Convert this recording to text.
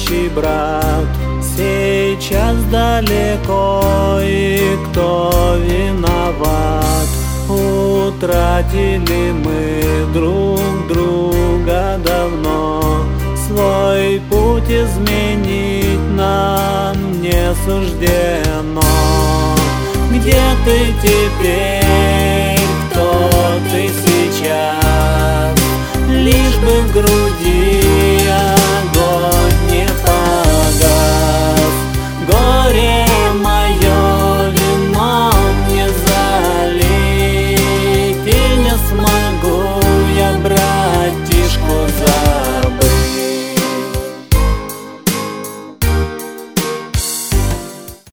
любящий брат сейчас далеко, и кто виноват? Утратили мы друг друга давно, свой путь изменить нам не суждено. Где ты теперь, кто ты сейчас? Лишь бы в груди